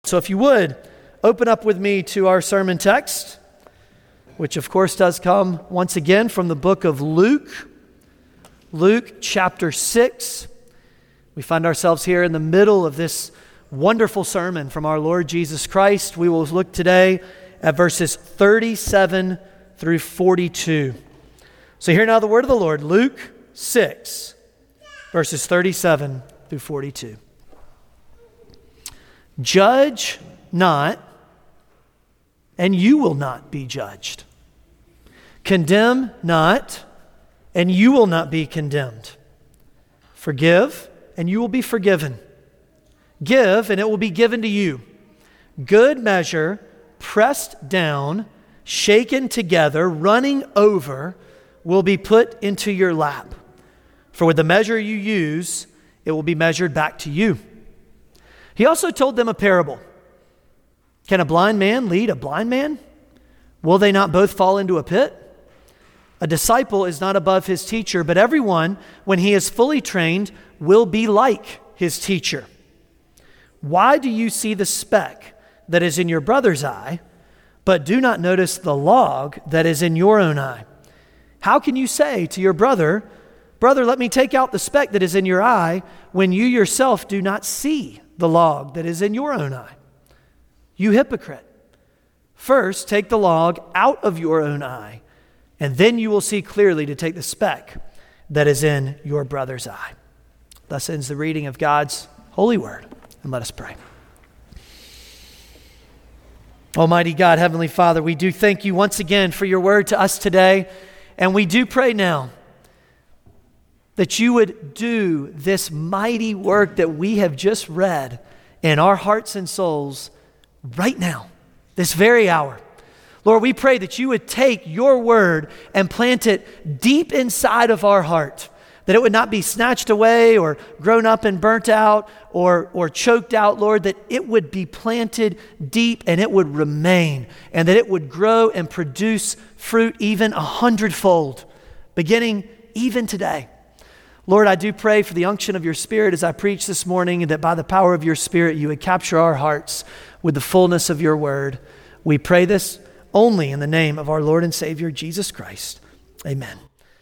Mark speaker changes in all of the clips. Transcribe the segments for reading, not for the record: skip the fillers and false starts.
Speaker 1: So if you would, open up with me to our sermon text, which of course does come once again from the book of Luke. Luke chapter 6. We find ourselves here in the middle of this wonderful sermon from our Lord Jesus Christ. We will look today at verses 37 through 42. So hear now the word of the Lord, Luke 6, verses 37 through 42. Judge not, and you will not be judged. Condemn not, and you will not be condemned. Forgive, and you will be forgiven. Give, and it will be given to you. Good measure, pressed down, shaken together, running over, will be put into your lap. For with the measure you use, it will be measured back to you. He also told them a parable. Can a blind man lead a blind man? Will they not both fall into a pit? A disciple is not above his teacher, but everyone, when he is fully trained, will be like his teacher. Why do you see the speck that is in your brother's eye, but do not notice the log that is in your own eye? How can you say to your brother, "Brother, let me take out the speck that is in your eye," when you yourself do not see the log that is in your own eye? You hypocrite. First, take the log out of your own eye, and then you will see clearly to take the speck that is in your brother's eye. Thus ends the reading of God's holy word. And let us pray. Almighty God, Heavenly Father, we do thank you once again for your word to us today. And we do pray now that you would do this mighty work that we have just read in our hearts and souls right now, this very hour. Lord, we pray that you would take your word and plant it deep inside of our heart, that it would not be snatched away or grown up and burnt out or choked out, Lord, that it would be planted deep and it would remain, and that it would grow and produce fruit even 100-fold, beginning even today. Lord, I do pray for the unction of your Spirit as I preach this morning, and that by the power of your Spirit you would capture our hearts with the fullness of your word. We pray this only in the name of our Lord and Savior, Jesus Christ. Amen.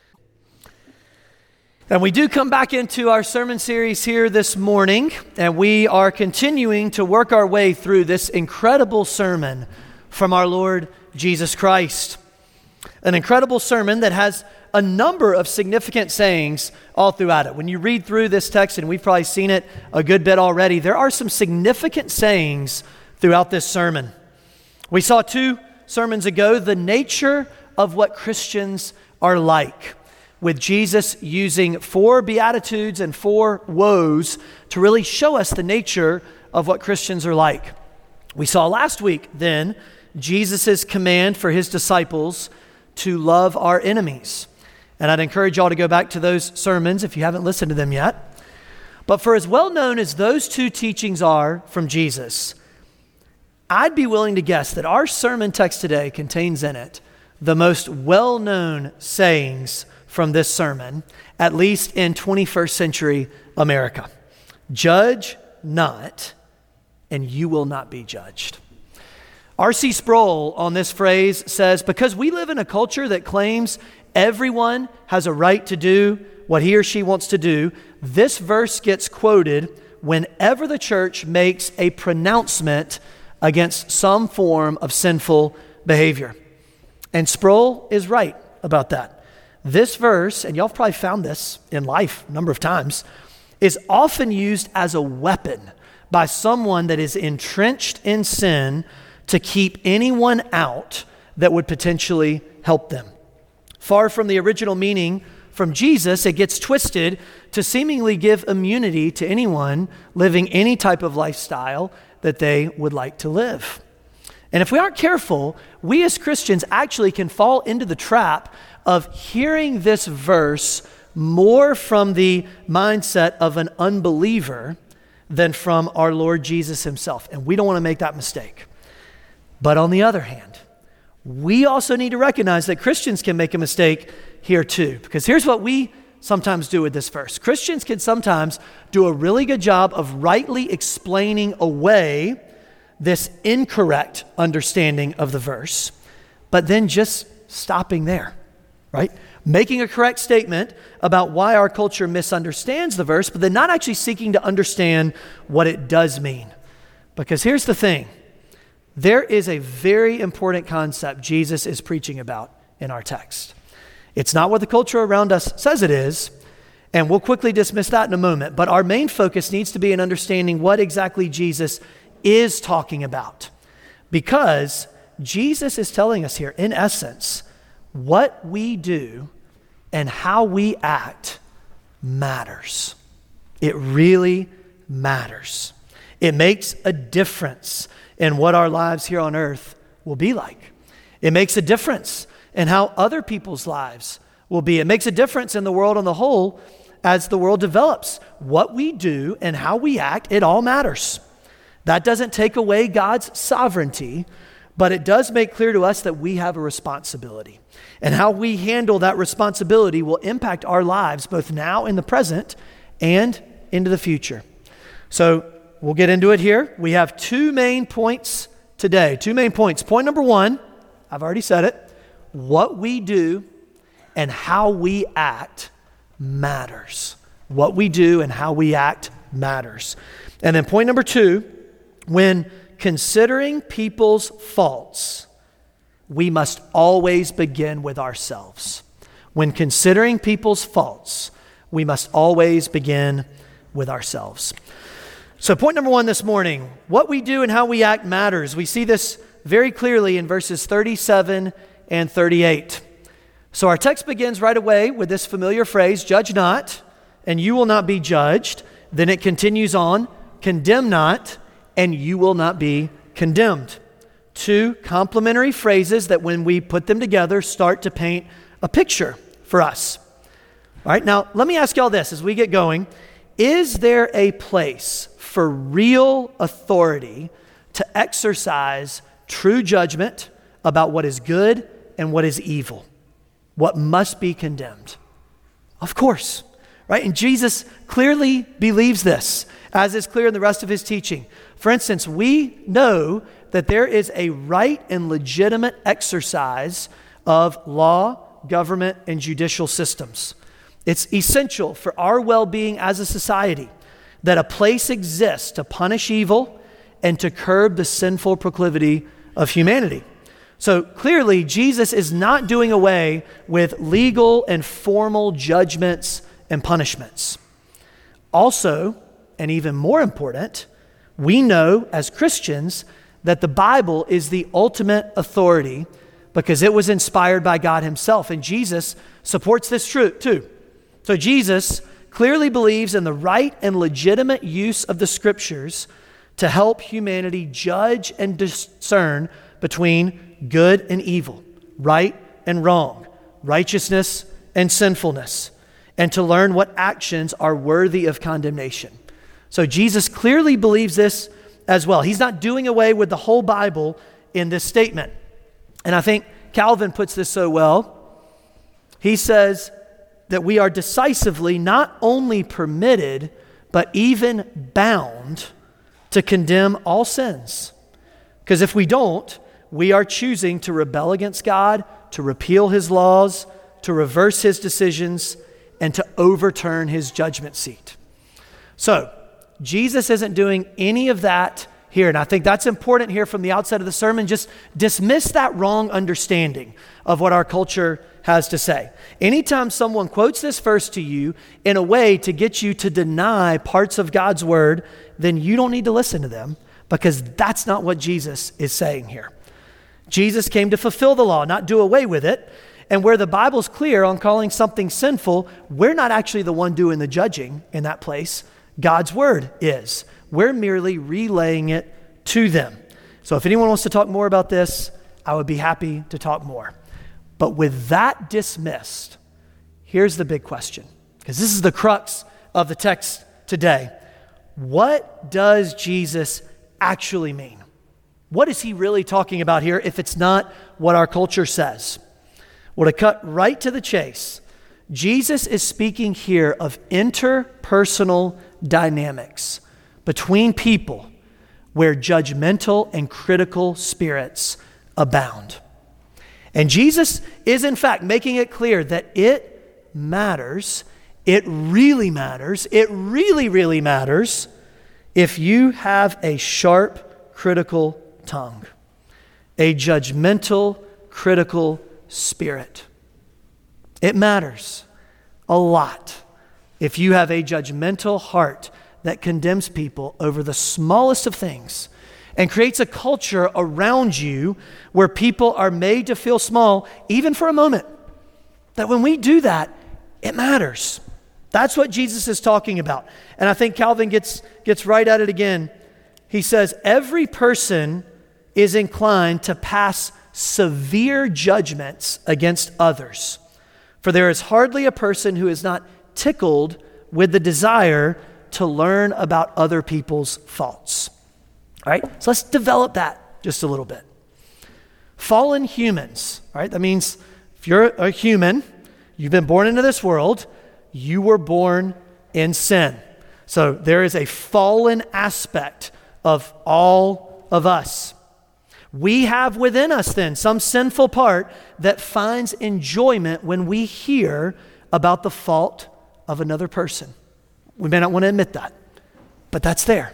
Speaker 1: And we do come back into our sermon series here this morning, and we are continuing to work our way through this incredible sermon from our Lord Jesus Christ. An incredible sermon that has a number of significant sayings all throughout it. When you read through this text, and we've probably seen it a good bit already, there are some significant sayings throughout this sermon. We saw 2 sermons ago the nature of what Christians are like, with Jesus using 4 beatitudes and 4 woes to really show us the nature of what Christians are like. We saw last week then Jesus' command for his disciples to love our enemies. And I'd encourage y'all to go back to those sermons if you haven't listened to them yet. But for as well known as those 2 teachings are from Jesus, I'd be willing to guess that our sermon text today contains in it the most well-known sayings from this sermon, at least in 21st century America. Judge not, and you will not be judged. R.C. Sproul on this phrase says, because we live in a culture that claims everyone has a right to do what he or she wants to do, this verse gets quoted whenever the church makes a pronouncement against some form of sinful behavior. And Sproul is right about that. This verse, and y'all have probably found this in life a number of times, is often used as a weapon by someone that is entrenched in sin to keep anyone out that would potentially help them. Far from the original meaning from Jesus, it gets twisted to seemingly give immunity to anyone living any type of lifestyle that they would like to live. And if we aren't careful, we as Christians actually can fall into the trap of hearing this verse more from the mindset of an unbeliever than from our Lord Jesus himself. And we don't want to make that mistake. But on the other hand, we also need to recognize that Christians can make a mistake here too. Because here's what we sometimes do with this verse. Christians can sometimes do a really good job of rightly explaining away this incorrect understanding of the verse, but then just stopping there, right? Making a correct statement about why our culture misunderstands the verse, but then not actually seeking to understand what it does mean. Because here's the thing. There is a very important concept Jesus is preaching about in our text. It's not what the culture around us says it is, and we'll quickly dismiss that in a moment, but our main focus needs to be in understanding what exactly Jesus is talking about. Because Jesus is telling us here, in essence, what we do and how we act matters. It really matters. It makes a difference in what our lives here on earth will be like. It makes a difference in how other people's lives will be. It makes a difference in the world on the whole as the world develops. What we do and how we act, it all matters. That doesn't take away God's sovereignty, but it does make clear to us that we have a responsibility. And how we handle that responsibility will impact our lives both now in the present and into the future. So we'll get into it here. We have two main points today. Two main points. Point number one, I've already said it. What we do and how we act matters. What we do and how we act matters. And then point number two, when considering people's faults, we must always begin with ourselves. When considering people's faults, we must always begin with ourselves. So point number one this morning, what we do and how we act matters. We see this very clearly in verses 37 and 38. So our text begins right away with this familiar phrase, judge not, and you will not be judged. Then it continues on, condemn not, and you will not be condemned. Two complementary phrases that when we put them together start to paint a picture for us. All right, now let me ask y'all this as we get going. Is there a place for real authority to exercise true judgment about what is good and what is evil? What must be condemned? Of course, right? And Jesus clearly believes this, as is clear in the rest of his teaching. For instance, we know that there is a right and legitimate exercise of law, government, and judicial systems. It's essential for our well-being as a society that a place exists to punish evil and to curb the sinful proclivity of humanity. So clearly, Jesus is not doing away with legal and formal judgments and punishments. Also, and even more important, we know as Christians that the Bible is the ultimate authority because it was inspired by God himself, and Jesus supports this truth too. So Jesus clearly believes in the right and legitimate use of the scriptures to help humanity judge and discern between good and evil, right and wrong, righteousness and sinfulness, and to learn what actions are worthy of condemnation. So Jesus clearly believes this as well. He's not doing away with the whole Bible in this statement. And I think Calvin puts this so well. He says that we are decisively not only permitted, but even bound to condemn all sins. Because if we don't, we are choosing to rebel against God, to repeal his laws, to reverse his decisions, and to overturn his judgment seat. So, Jesus isn't doing any of that here. And I think that's important here from the outset of the sermon. Just dismiss that wrong understanding of what our culture has to say. Anytime someone quotes this verse to you in a way to get you to deny parts of God's word, then you don't need to listen to them because that's not what Jesus is saying here. Jesus came to fulfill the law, not do away with it. And where the Bible's clear on calling something sinful, we're not actually the one doing the judging in that place. God's word is. We're merely relaying it to them. So if anyone wants to talk more about this, I would be happy to talk more. But with that dismissed, here's the big question, because this is the crux of the text today. What does Jesus actually mean? What is he really talking about here if it's not what our culture says? Well, to cut right to the chase, Jesus is speaking here of interpersonal dynamics between people where judgmental and critical spirits abound. And Jesus is in fact making it clear that it matters, it really matters, it really, really matters if you have a sharp, critical tongue, a judgmental, critical spirit. It matters a lot if you have a judgmental heart that condemns people over the smallest of things and creates a culture around you where people are made to feel small, even for a moment. That when we do that, it matters. That's what Jesus is talking about. And I think Calvin gets right at it again. He says, every person is inclined to pass severe judgments against others. For there is hardly a person who is not tickled with the desire to learn about other people's faults. All right, so let's develop that just a little bit. Fallen humans, all right, that means if you're a human, you've been born into this world, you were born in sin. So there is a fallen aspect of all of us. We have within us then some sinful part that finds enjoyment when we hear about the fault of another person. We may not want to admit that, but that's there.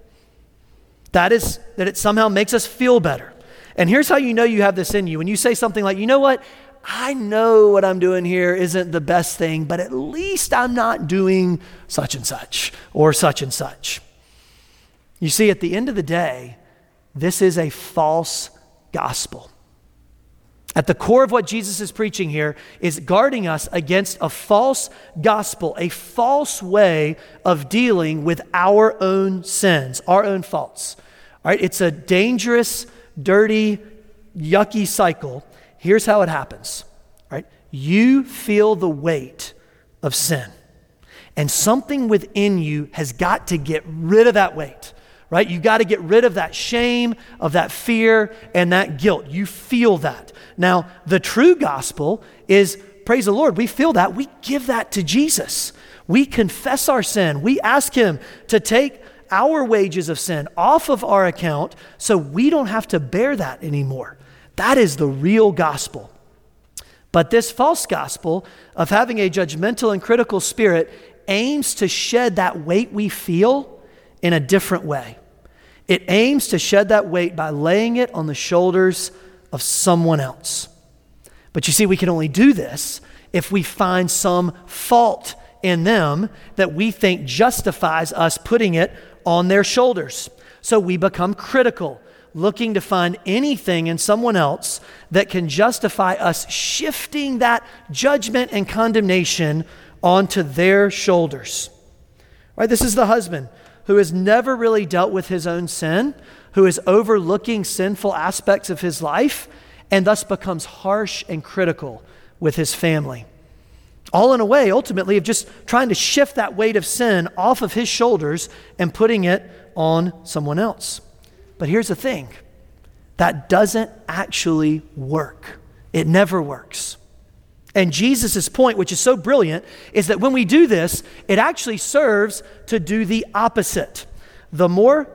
Speaker 1: That it somehow makes us feel better. And here's how you know you have this in you. When you say something like, you know what? I know what I'm doing here isn't the best thing, but at least I'm not doing such and such or such and such. You see, at the end of the day, this is a false gospel. At the core of what Jesus is preaching here is guarding us against a false gospel, a false way of dealing with our own sins, our own faults. All right, it's a dangerous, dirty, yucky cycle. Here's how it happens. All right, you feel the weight of sin, and something within you has got to get rid of that weight. Right? You got to get rid of that shame, of that fear, and that guilt. You feel that. Now, the true gospel is, praise the Lord, we feel that. We give that to Jesus. We confess our sin. We ask him to take our wages of sin off of our account so we don't have to bear that anymore. That is the real gospel. But this false gospel of having a judgmental and critical spirit aims to shed that weight we feel in a different way. It aims to shed that weight by laying it on the shoulders of someone else. But you see, we can only do this if we find some fault in them that we think justifies us putting it on their shoulders. So we become critical, looking to find anything in someone else that can justify us shifting that judgment and condemnation onto their shoulders. Right? This is the husband who has never really dealt with his own sin, who is overlooking sinful aspects of his life, and thus becomes harsh and critical with his family. All in a way, ultimately, of just trying to shift that weight of sin off of his shoulders and putting it on someone else. But here's the thing, that doesn't actually work. It never works. And Jesus' point, which is so brilliant, is that when we do this, it actually serves to do the opposite. The more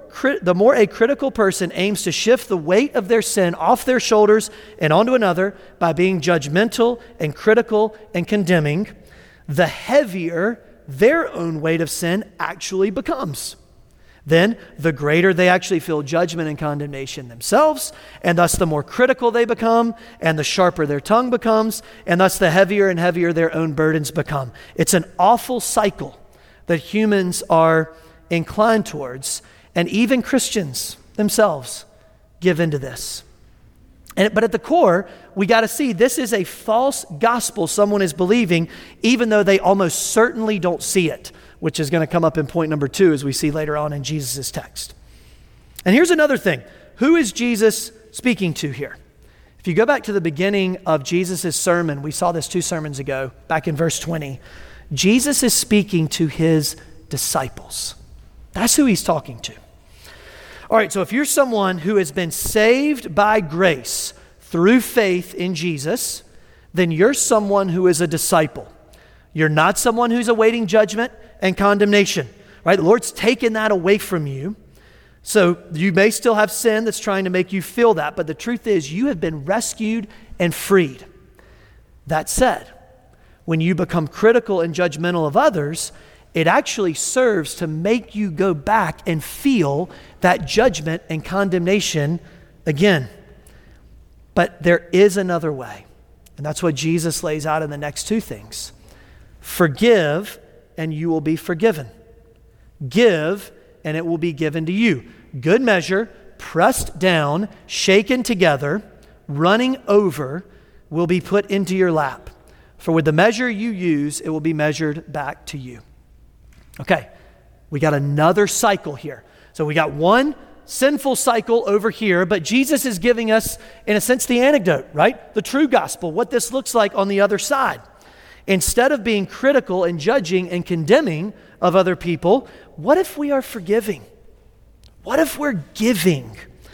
Speaker 1: a critical person aims to shift the weight of their sin off their shoulders and onto another by being judgmental and critical and condemning, the heavier their own weight of sin actually becomes. Then the greater they actually feel judgment and condemnation themselves, and thus the more critical they become, and the sharper their tongue becomes, and thus the heavier and heavier their own burdens become. It's an awful cycle that humans are inclined towards, and even Christians themselves give into this. But at the core, we got to see this is a false gospel someone is believing, even though they almost certainly don't see it, which is going to come up in point number 2 as we see later on in Jesus' text. And here's another thing. Who is Jesus speaking to here? If you go back to the beginning of Jesus' sermon, we saw this 2 sermons ago, back in verse 20. Jesus is speaking to his disciples. That's who he's talking to. All right, so if you're someone who has been saved by grace through faith in Jesus, then you're someone who is a disciple. You're not someone who's awaiting judgment and condemnation, right? The Lord's taken that away from you. So you may still have sin that's trying to make you feel that, but the truth is you have been rescued and freed. That said, when you become critical and judgmental of others, it actually serves to make you go back and feel that judgment and condemnation again. But there is another way, and that's what Jesus lays out in the next two things. Forgive, and you will be forgiven. Give, and it will be given to you. Good measure, pressed down, shaken together, running over, will be put into your lap. For with the measure you use, it will be measured back to you. Okay, we got another cycle here. So we got one sinful cycle over here, but Jesus is giving us, in a sense, the antidote, right? The true gospel, what this looks like on the other side. Instead of being critical and judging and condemning of other people, what if we are forgiving? What if we're giving?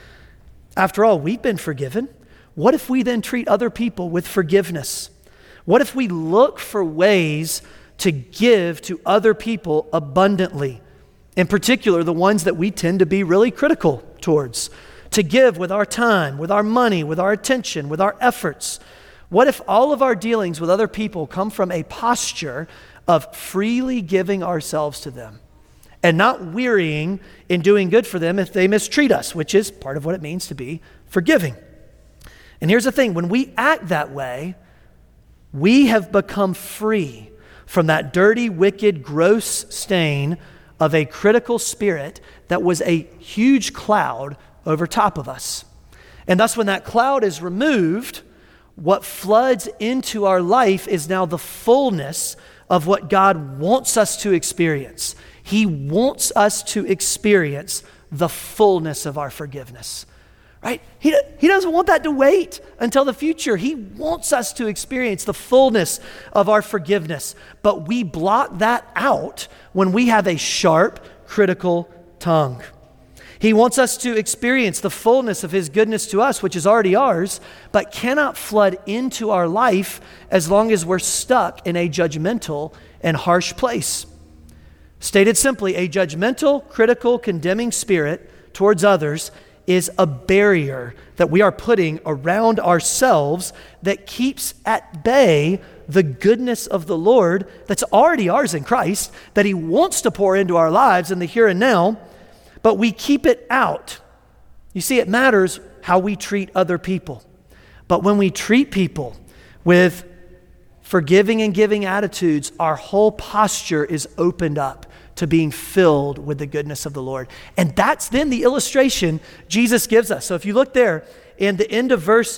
Speaker 1: After all, we've been forgiven. What if we then treat other people with forgiveness? What if we look for ways to give to other people abundantly? In particular, the ones that we tend to be really critical towards. To give with our time, with our money, with our attention, with our efforts. What if all of our dealings with other people come from a posture of freely giving ourselves to them and not wearying in doing good for them if they mistreat us, which is part of what it means to be forgiving. And here's the thing, when we act that way, we have become free from that dirty, wicked, gross stain of a critical spirit that was a huge cloud over top of us. And thus, when that cloud is removed, what floods into our life is now the fullness of what God wants us to experience. He wants us to experience the fullness of our forgiveness, right? He doesn't want that to wait until the future. He wants us to experience the fullness of our forgiveness, but we block that out when we have a sharp, critical tongue. He wants us to experience the fullness of His goodness to us, which is already ours, but cannot flood into our life as long as we're stuck in a judgmental and harsh place. Stated simply, a judgmental, critical, condemning spirit towards others is a barrier that we are putting around ourselves that keeps at bay the goodness of the Lord that's already ours in Christ, that He wants to pour into our lives in the here and now, but we keep it out. You see, it matters how we treat other people. But when we treat people with forgiving and giving attitudes, our whole posture is opened up to being filled with the goodness of the Lord. And that's then the illustration Jesus gives us. So if you look there in the end of verse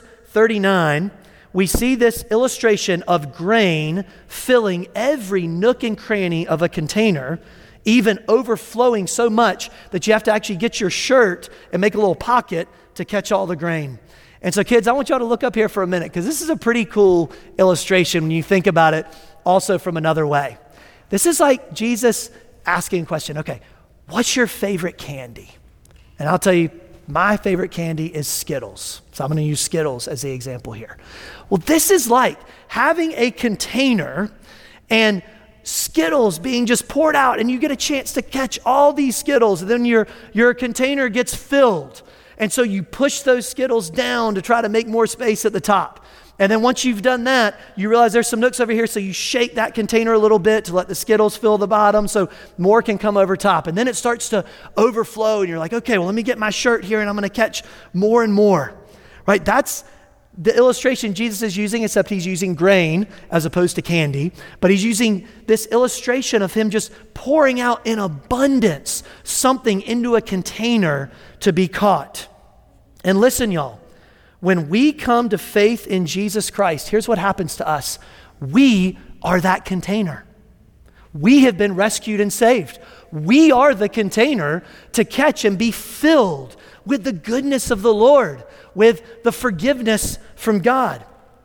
Speaker 1: 39, we see this illustration of grain filling every nook and cranny of a container, even overflowing so much that you have to actually get your shirt and make a little pocket to catch all the grain. And so kids, I want y'all to look up here for a minute because this is a pretty cool illustration when you think about it also from another way. This is like Jesus asking a question, okay, what's your favorite candy? And I'll tell you, my favorite candy is Skittles. So I'm going to use Skittles as the example here. Well, this is like having a container and Skittles being just poured out, and you get a chance to catch all these Skittles, and then your container gets filled. And so you push those Skittles down to try to make more space at the top. And then once you've done that, you realize there's some nooks over here, so you shake that container a little bit to let the Skittles fill the bottom so more can come over top. And then it starts to overflow, and you're like, okay, well, let me get my shirt here, and I'm going to catch more and more. Right? That's the illustration Jesus is using, except he's using grain as opposed to candy. But he's using this illustration of him just pouring out in abundance something into a container to be caught. And listen, y'all, when we come to faith in Jesus Christ, here's what happens to us. We are that container. We have been rescued and saved. We are the container to catch and be filled with the goodness of the Lord, with the forgiveness from God.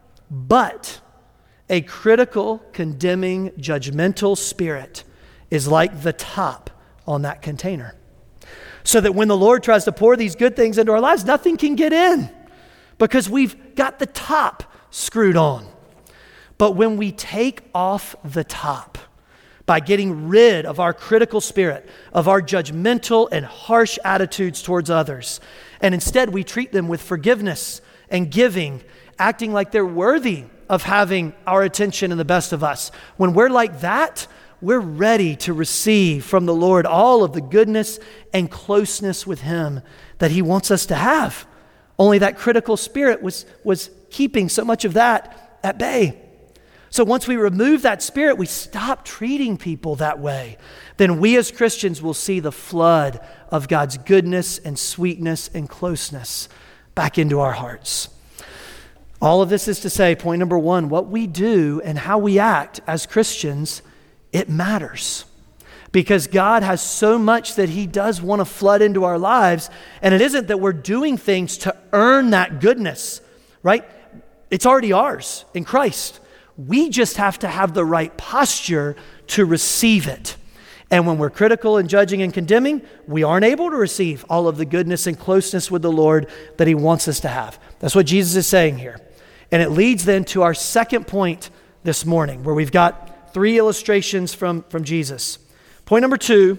Speaker 1: But a critical, condemning, judgmental spirit is like the top on that container. So that when the Lord tries to pour these good things into our lives, nothing can get in because we've got the top screwed on. But when we take off the top, by getting rid of our critical spirit, of our judgmental and harsh attitudes towards others. And instead, we treat them with forgiveness and giving, acting like they're worthy of having our attention and the best of us. When we're like that, we're ready to receive from the Lord all of the goodness and closeness with Him that He wants us to have. Only that critical spirit was keeping so much of that at bay. So once we remove that spirit, we stop treating people that way. Then we as Christians will see the flood of God's goodness and sweetness and closeness back into our hearts. All of this is to say, point number one, what we do and how we act as Christians, it matters. Because God has so much that He does want to flood into our lives, and it isn't that we're doing things to earn that goodness, right? It's already ours in Christ. We just have to have the right posture to receive it. And when we're critical and judging and condemning, we aren't able to receive all of the goodness and closeness with the Lord that He wants us to have. That's what Jesus is saying here. And it leads then to our second point this morning, where we've got 3 illustrations from Jesus. Point number 2,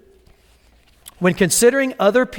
Speaker 1: when considering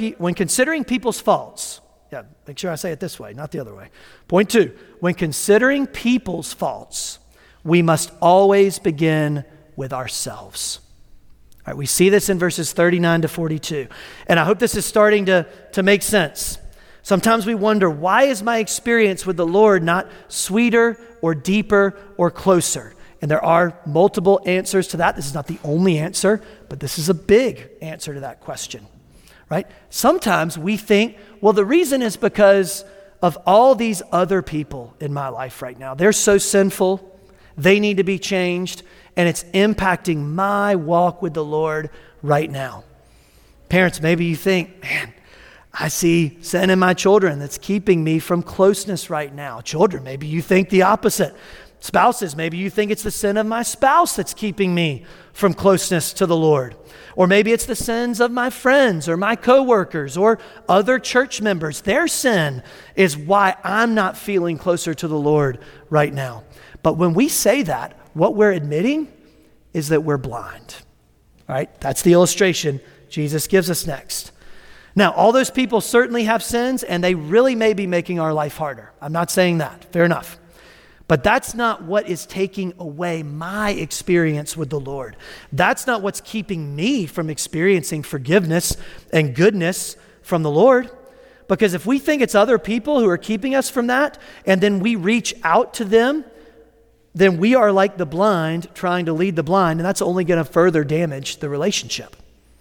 Speaker 1: people's faults, make sure I say it this way, not the other way. Point 2, when considering people's faults, we must always begin with ourselves. All right, we see this in verses 39 to 42. And I hope this is starting to make sense. Sometimes we wonder, why is my experience with the Lord not sweeter or deeper or closer? And there are multiple answers to that. This is not the only answer, but this is a big answer to that question. Right? Sometimes we think, well, the reason is because of all these other people in my life right now. They're so sinful, they need to be changed, and it's impacting my walk with the Lord right now. Parents, maybe you think, man, I see sin in my children that's keeping me from closeness right now. Children, maybe you think the opposite. Spouses, maybe you think it's the sin of my spouse that's keeping me from closeness to the Lord. Or maybe it's the sins of my friends or my coworkers or other church members. Their sin is why I'm not feeling closer to the Lord right now. But when we say that, what we're admitting is that we're blind. All right? That's the illustration Jesus gives us next. Now, all those people certainly have sins, and they really may be making our life harder. I'm not saying that. Fair enough. But that's not what is taking away my experience with the Lord. That's not what's keeping me from experiencing forgiveness and goodness from the Lord. Because if we think it's other people who are keeping us from that, and then we reach out to them, then we are like the blind trying to lead the blind, and that's only going to further damage the relationship.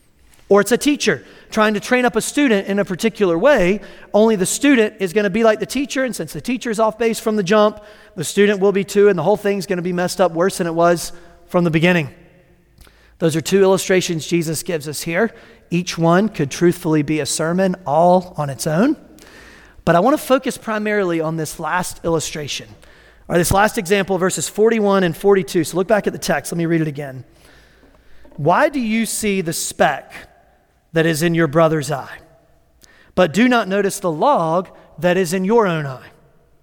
Speaker 1: Or it's a teacher trying to train up a student in a particular way, only the student is going to be like the teacher, and since the teacher's off base from the jump, the student will be too, and the whole thing's going to be messed up worse than it was from the beginning. Those are 2 illustrations Jesus gives us here. Each one could truthfully be a sermon all on its own. But I want to focus primarily on this last illustration, or this last example, verses 41 and 42. So look back at the text. Let me read it again. Why do you see the speck that is in your brother's eye, but do not notice the log that is in your own eye?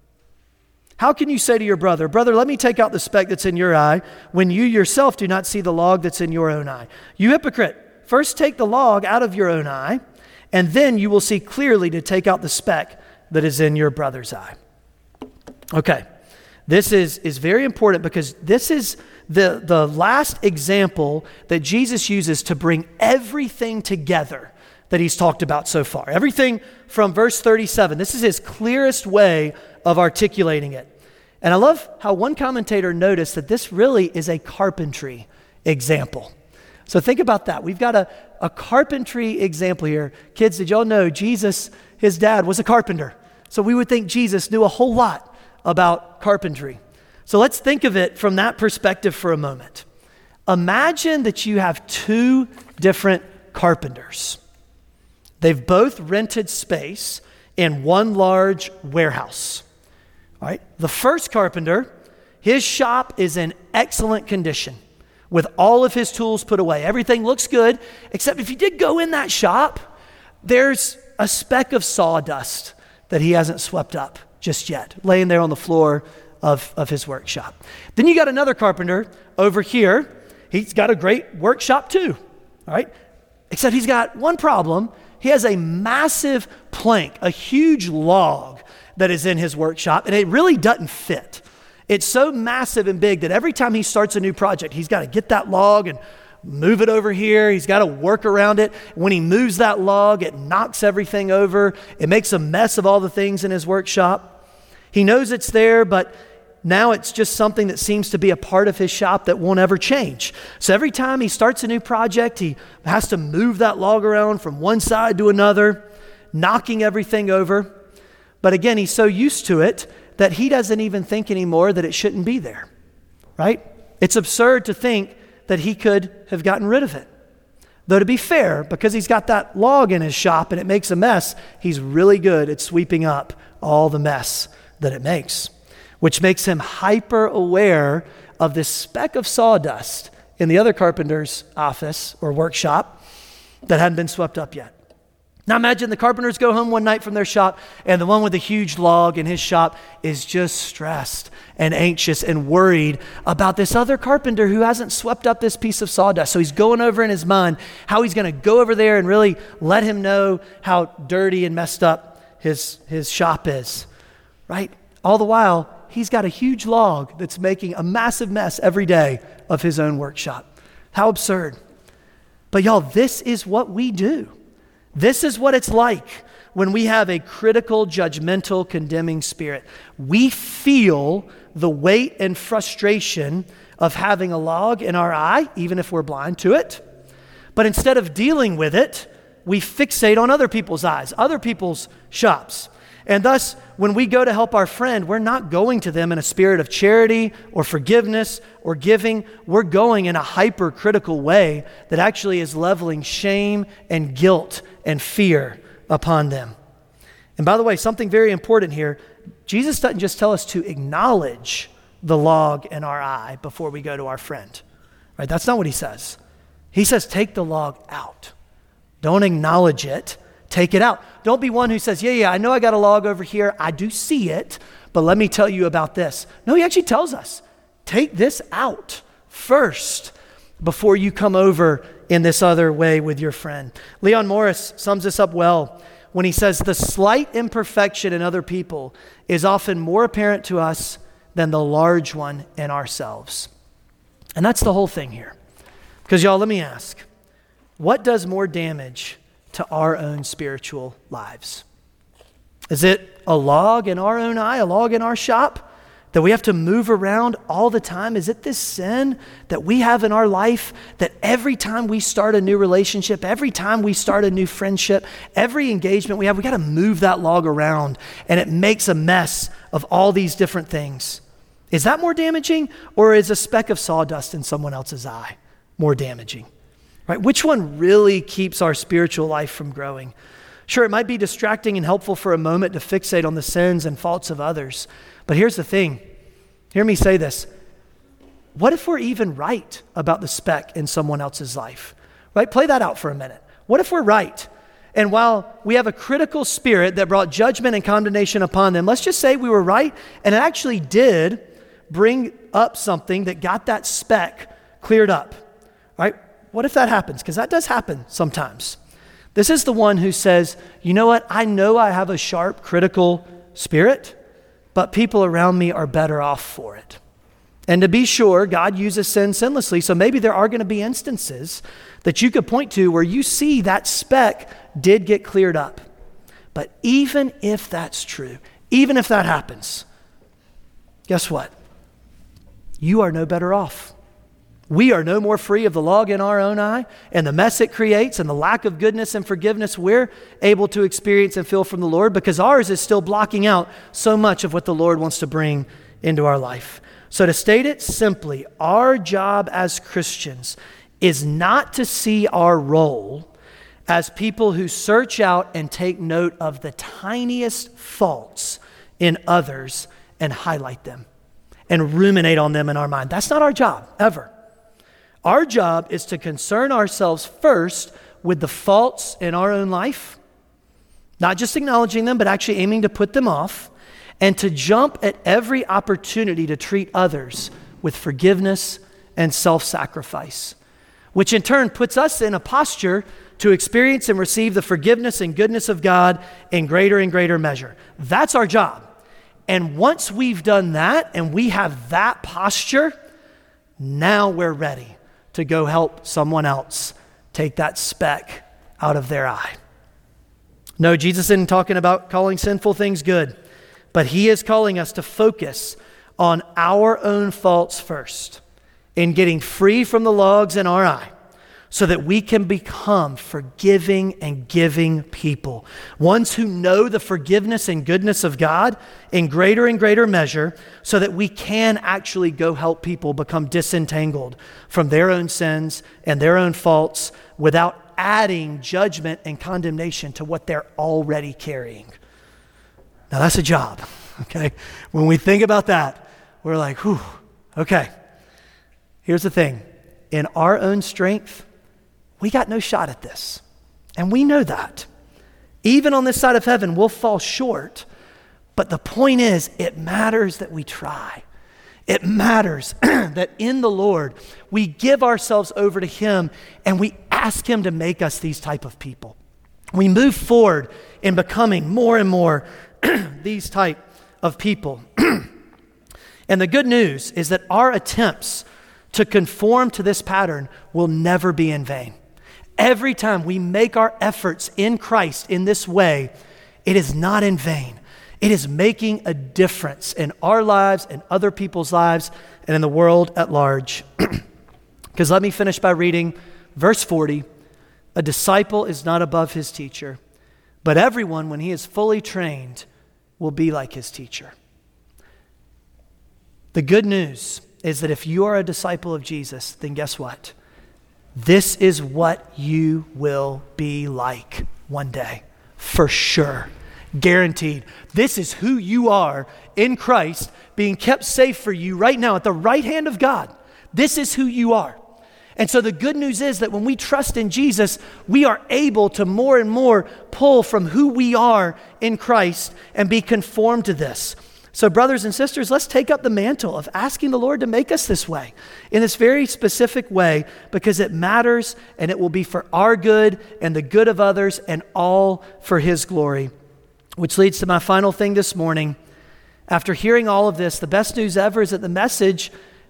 Speaker 1: How can you say to your brother, brother, let me take out the speck that's in your eye, when you yourself do not see the log that's in your own eye? You hypocrite, first take the log out of your own eye, and then you will see clearly to take out the speck that is in your brother's eye. Okay, this is very important, because this is the last example that Jesus uses to bring everything together that he's talked about so far. Everything from verse 37. This is his clearest way of articulating it. And I love how one commentator noticed that this really is a carpentry example. So think about that. We've got a carpentry example here. Kids, did y'all know Jesus, his dad, was a carpenter? So we would think Jesus knew a whole lot about carpentry. So let's think of it from that perspective for a moment. Imagine that you have 2 different carpenters. They've both rented space in one large warehouse. All right. The first carpenter, his shop is in excellent condition with all of his tools put away. Everything looks good, except if you did go in that shop, there's a speck of sawdust that he hasn't swept up just yet, laying there on the floor of his workshop. Then you got another carpenter over here. He's got a great workshop too, all right? Except he's got one problem. He has a massive plank, a huge log that is in his workshop, and it really doesn't fit. It's so massive and big that every time he starts a new project, he's got to get that log and move it over here. He's got to work around it. When he moves that log, it knocks everything over. It makes a mess of all the things in his workshop. He knows it's there, but now it's just something that seems to be a part of his shop that won't ever change. So every time he starts a new project, he has to move that log around from one side to another, knocking everything over. But again, he's so used to it that he doesn't even think anymore that it shouldn't be there, right? It's absurd to think that he could have gotten rid of it. Though to be fair, because he's got that log in his shop and it makes a mess, he's really good at sweeping up all the mess that it makes, which makes him hyper aware of this speck of sawdust in the other carpenter's office or workshop that hadn't been swept up yet. Now imagine the carpenters go home one night from their shop and the one with the huge log in his shop is just stressed and anxious and worried about this other carpenter who hasn't swept up this piece of sawdust. So he's going over in his mind how he's going to go over there and really let him know how dirty and messed up his shop is, right? All the while, he's got a huge log that's making a massive mess every day of his own workshop. How absurd. But y'all, this is what we do. This is what it's like when we have a critical, judgmental, condemning spirit. We feel the weight and frustration of having a log in our eye, even if we're blind to it. But instead of dealing with it, we fixate on other people's eyes, other people's shops. And thus, when we go to help our friend, we're not going to them in a spirit of charity or forgiveness or giving. We're going in a hypercritical way that actually is leveling shame and guilt and fear upon them. And by the way, something very important here, Jesus doesn't just tell us to acknowledge the log in our eye before we go to our friend. Right? That's not what he says. He says, take the log out. Don't acknowledge it. Take it out. Don't be one who says, yeah, I know I got a log over here. I do see it, but let me tell you about this. No, he actually tells us, take this out first before you come over in this other way with your friend. Leon Morris sums this up well when he says, the slight imperfection in other people is often more apparent to us than the large one in ourselves. And that's the whole thing here. Because y'all, let me ask, what does more damage to our own spiritual lives? Is it a log in our own eye, a log in our shop that we have to move around all the time? Is it this sin that we have in our life that every time we start a new relationship, every time we start a new friendship, every engagement we got to move that log around and it makes a mess of all these different things? Is that more damaging, or is a speck of sawdust in someone else's eye more damaging? Right? Which one really keeps our spiritual life from growing? Sure, it might be distracting and helpful for a moment to fixate on the sins and faults of others. But here's the thing. Hear me say this. What if we're even right about the speck in someone else's life? Right? Play that out for a minute. What if we're right? And while we have a critical spirit that brought judgment and condemnation upon them, let's just say we were right and it actually did bring up something that got that speck cleared up. Right? What if that happens? Because that does happen sometimes. This is the one who says, you know what? I know I have a sharp, critical spirit, but people around me are better off for it. And to be sure, God uses sin sinlessly, so maybe there are going to be instances that you could point to where you see that speck did get cleared up. But even if that's true, even if that happens, guess what? You are no better off. We are no more free of the log in our own eye and the mess it creates and the lack of goodness and forgiveness we're able to experience and feel from the Lord, because ours is still blocking out so much of what the Lord wants to bring into our life. So to state it simply, our job as Christians is not to see our role as people who search out and take note of the tiniest faults in others and highlight them and ruminate on them in our mind. That's not our job, ever. Our job is to concern ourselves first with the faults in our own life, not just acknowledging them, but actually aiming to put them off, and to jump at every opportunity to treat others with forgiveness and self-sacrifice, which in turn puts us in a posture to experience and receive the forgiveness and goodness of God in greater and greater measure. That's our job. And once we've done that and we have that posture, now we're ready to go help someone else take that speck out of their eye. No, Jesus isn't talking about calling sinful things good, but he is calling us to focus on our own faults first in getting free from the logs in our eye so that we can become forgiving and giving people, ones who know the forgiveness and goodness of God in greater and greater measure so that we can actually go help people become disentangled from their own sins and their own faults without adding judgment and condemnation to what they're already carrying. Now that's a job, okay? When we think about that, we're like, whew, okay. Here's the thing. In our own strength, we got no shot at this. And we know that. Even on this side of heaven, we'll fall short. But the point is, it matters that we try. It matters that in the Lord, we give ourselves over to him and we ask him to make us these type of people. We move forward in becoming more and more these type of people. And the good news is that our attempts to conform to this pattern will never be in vain. Every time we make our efforts in Christ in this way, it is not in vain. It is making a difference in our lives and other people's lives and in the world at large. Because let me finish by reading verse 40. A disciple is not above his teacher, but everyone, when he is fully trained, will be like his teacher. The good news is that if you are a disciple of Jesus, then guess what? This is what you will be like one day, for sure, guaranteed. This is who you are in Christ, being kept safe for you right now at the right hand of God. This is who you are. And so the good news is that when we trust in Jesus, we are able to more and more pull from who we are in Christ and be conformed to this. So brothers and sisters, let's take up the mantle of asking the Lord to make us this way, in this very specific way, because it matters and it will be for our good and the good of others and all for his glory. Which leads to my final thing this morning. After hearing all of this, the best news ever is that the message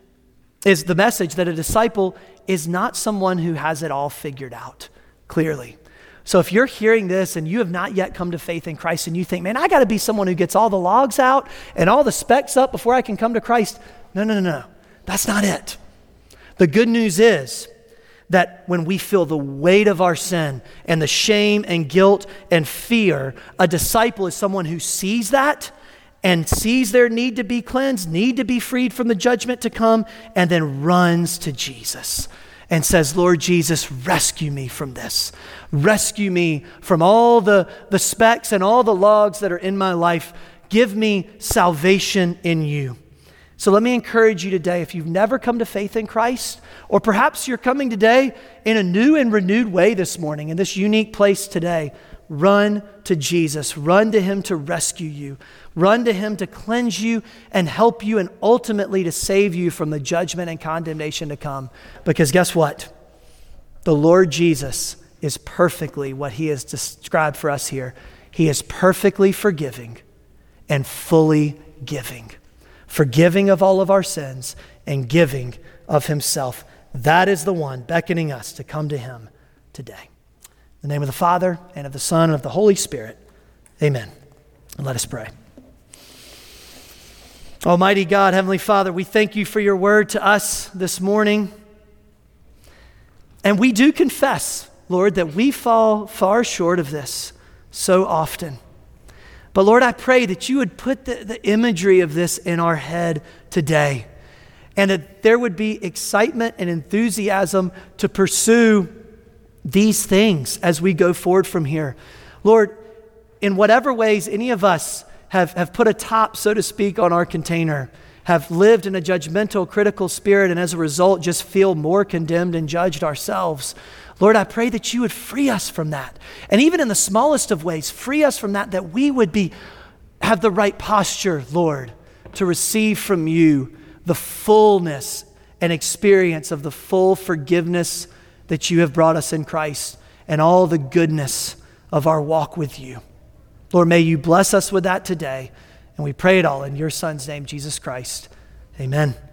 Speaker 1: that a disciple is not someone who has it all figured out clearly. So if you're hearing this and you have not yet come to faith in Christ and you think, man, I got to be someone who gets all the logs out and all the specks up before I can come to Christ. No. That's not it. The good news is that when we feel the weight of our sin and the shame and guilt and fear, a disciple is someone who sees that and sees their need to be cleansed, need to be freed from the judgment to come, and then runs to Jesus and says, Lord Jesus, rescue me from this. Rescue me from all the specks and all the logs that are in my life. Give me salvation in you. So let me encourage you today, if you've never come to faith in Christ, or perhaps you're coming today in a new and renewed way this morning, in this unique place today, run to Jesus. Run to him to rescue you. Run to him to cleanse you and help you and ultimately to save you from the judgment and condemnation to come. Because guess what? The Lord Jesus is perfectly what he has described for us here. He is perfectly forgiving and fully giving. Forgiving of all of our sins and giving of himself. That is the one beckoning us to come to him today. In the name of the Father, and of the Son, and of the Holy Spirit. Amen. And let us pray. Almighty God, Heavenly Father, we thank you for your word to us this morning. And we do confess, Lord, that we fall far short of this so often. But Lord, I pray that you would put the imagery of this in our head today, and that there would be excitement and enthusiasm to pursue these things as we go forward from here. Lord, in whatever ways any of us have put a top, so to speak, on our container, have lived in a judgmental, critical spirit, and as a result just feel more condemned and judged ourselves, Lord, I pray that you would free us from that. And even in the smallest of ways, free us from that we would have the right posture, Lord, to receive from you the fullness an experience of the full forgiveness that you have brought us in Christ and all the goodness of our walk with you. Lord, may you bless us with that today. And we pray it all in your Son's name, Jesus Christ. Amen.